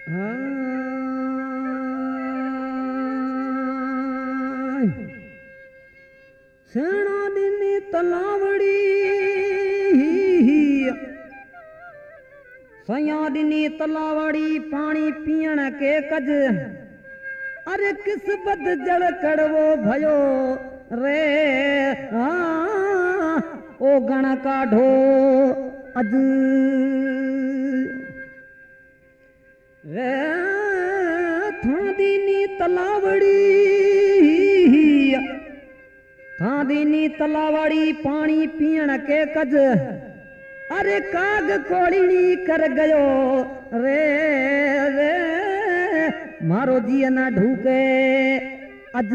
सेना दिनी तलावड़ी सया दिनी तलावड़ी पानी पीण के कज अरे किस्मत जड़ कड़वो भयो रे ओ गण काढो अज रे थादीनी तलावड़ी पानी पीण के कज अरे काग कोड़ीनी कर गयो रे रे मारो जिया ना ढूके अज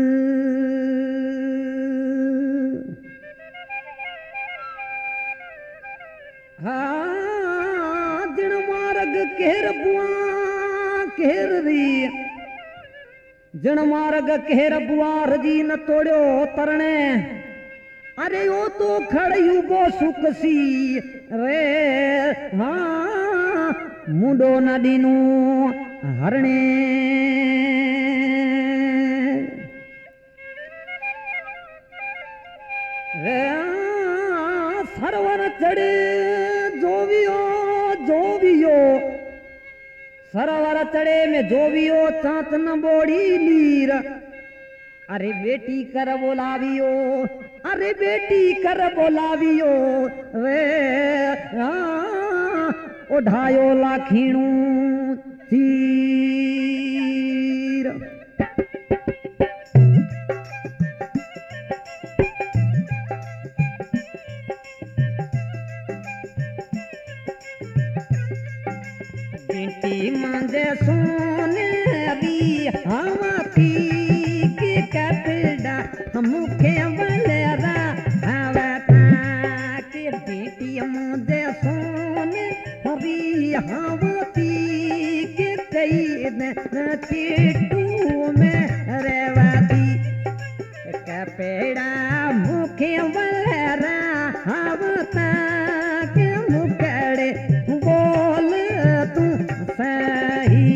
दिन मार्ग केर बुआ केर री जन मार्ग केर बुआर जी न तोड़ो तरणे अरे ओ तो खड़यू बो सुख सी रे मुंडो न दीनू हरणे रे सरवर चढ़े जोवियो सरवर चढ़े में जोवियो चांत न बोड़ी लीर अरे बेटी कर बोलावियो अरे बेटी कर बोलावियो रे ओढ़ायो लाखीणू तीर बेटी मांगे सोनेरी हमाती के कपड़ा मुखे वलरा हवता के बेटी मुझे सोने हरी हमाती के कई चिट्टू में रेवती कपड़ा मुखे वलरा हवता के मुकड़े बोल तू सही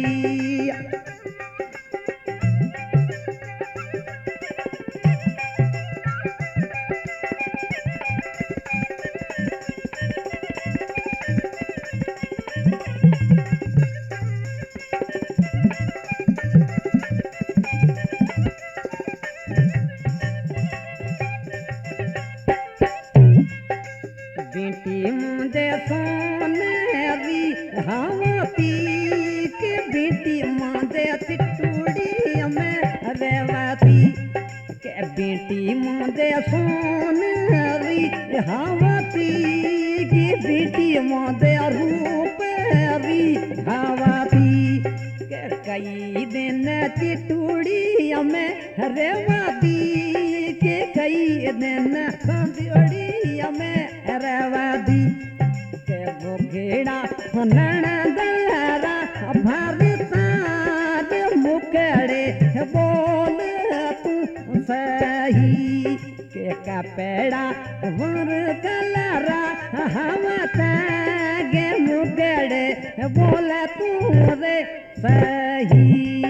बेटी मुझे सोनेरी हमाती के बेटी मुझे चिट्टूड़ी में रेवती के बेटी मुझे सोनेरी हमाती की बेटी मुझे रूपेरी हवाती के कई दिन चिट्टूड़ी में रेवती के कई दिन संजोड़ी में रेवती के मुखेड़ा नणदरा भरता मुकड़े बोल तू सही के कपड़ा वर कलरा हम गे मुकड़े बोल तू रे सही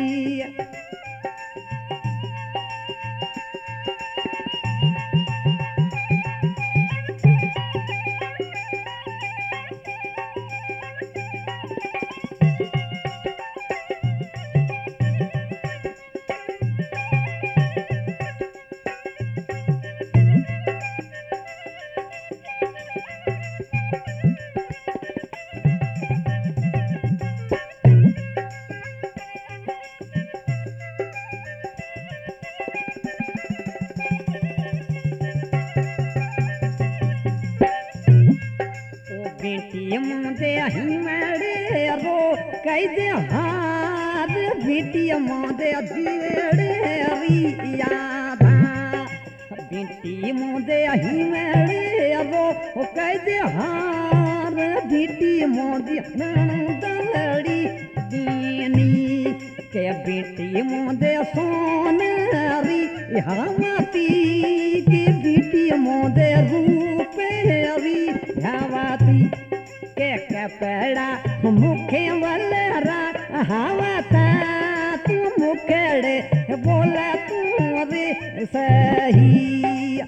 बेटी मुझे हिमड़े रो कई दे हार बेटी मुझे जीवड़े रियादा बेटी मुझे हिमड़े रो कई दे हार बेटी मुझे नंदड़ी दीनी के बेटी मुझे सोनरी हमाती की बेटी मुझे रूपेरी हवाती के कपड़ा मुखे वलरा हावता तू मुखेड़े बोला तू रे सही।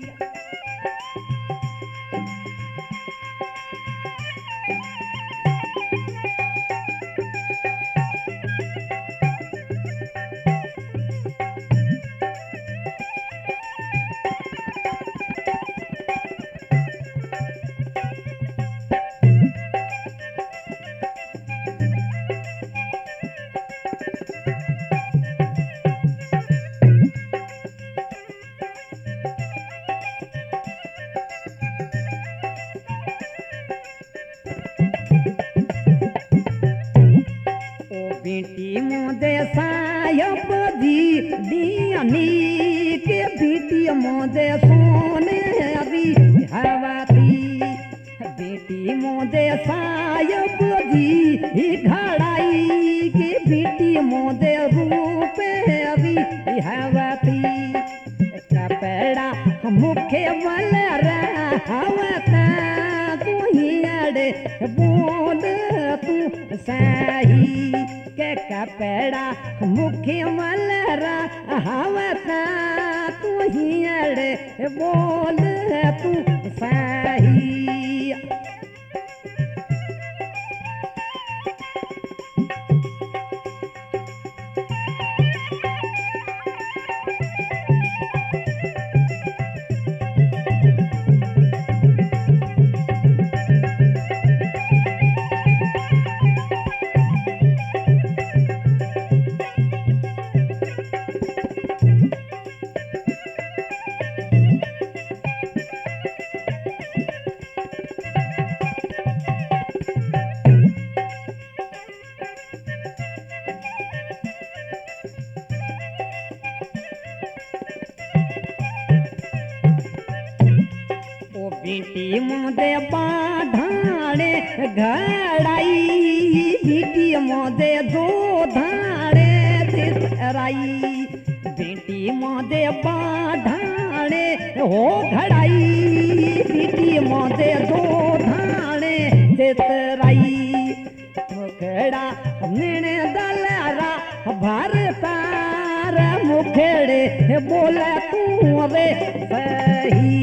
बेटी मोदे सायब जी दियानी के बेटी मोदे सोने अभी हवाती। बेटी मोदे सायब जी घड़ाई के बेटी मोदे रूपे अभी हवाती। कपड़ा मुखे वाला हवता तू ही अड़े बोल तू सही के कपड़ा मुखे वाला हवता तू ही अड़े बोल तू सही। बेटी मोदे बाढ़ाड़े घड़ाई बेटी मोदे दो धाड़े तितराई। बेटी मोदे बाढ़ाड़े हो घड़ाई बेटी मोदे दो धाड़े तितराई। मुखड़ा निने दलरा भरतार मुखेड़े बोला तू रे सही।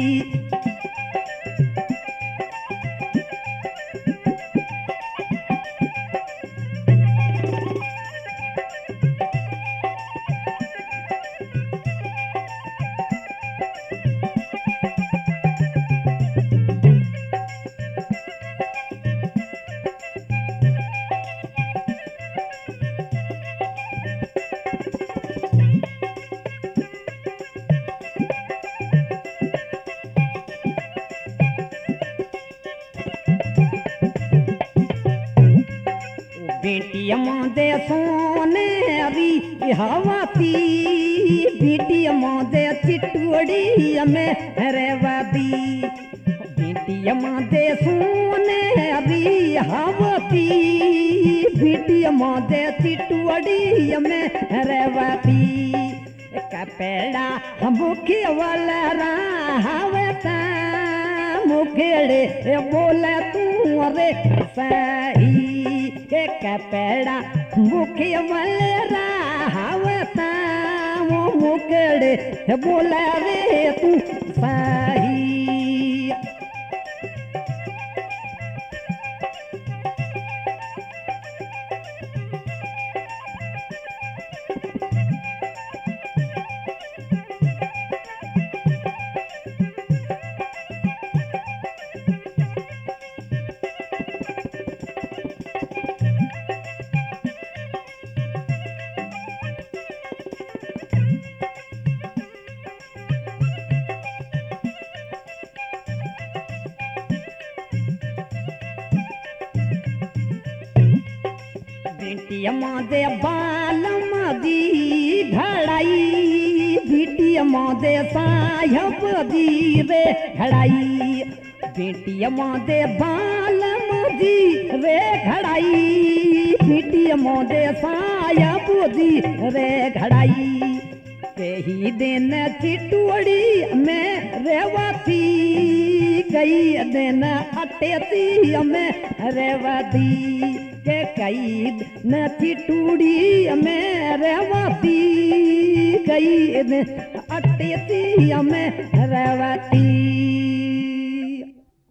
बेटी मोदे सोने अभी हवाती बेटी मोदे चिटुड़ी में रेवती। बेटी मोदे सोने अभी हवाती बेटी मोदे चिटुड़ी में रेवती। कपड़ा मुखे वाला हवता मुखेड़े बोला तू रे सही के कपड़ा मुखे वाला हवता वो मुखेड़े बोला रे तू सही। बेटी मोदे बालम दी घड़ाई बेटी मोदे साहब दी रे घड़ाई। बेटी मोदे बालम दी रे घड़ाई बेटी मोदे साहब दी रे घड़ाई। कई दिन चिटुड़ी में रेवती कई दिन अटेती में रेवती। के कई नथी टूड़ी में रेवती कई अटती में रेवती